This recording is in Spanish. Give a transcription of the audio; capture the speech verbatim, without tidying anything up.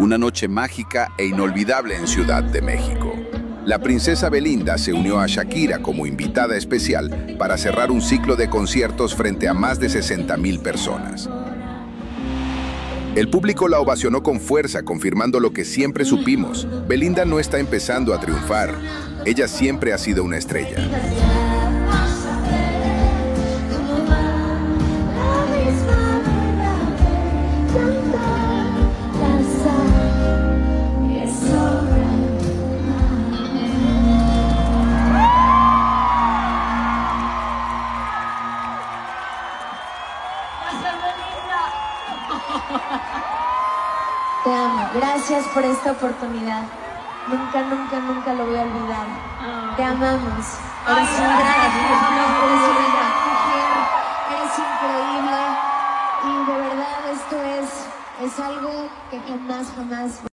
Una noche mágica e inolvidable en Ciudad de México. La princesa Belinda se unió a Shakira como invitada especial para cerrar un ciclo de conciertos frente a más de sesenta mil personas. El público la ovacionó con fuerza, confirmando lo que siempre supimos. Belinda no está empezando a triunfar. Ella siempre ha sido una estrella. Te amo. Gracias por esta oportunidad. Nunca, nunca, nunca lo voy a olvidar. Te amamos. Eres un gran ejemplo, eres una gran mujer, eres increíble. Y de verdad esto es, es algo que jamás, jamás...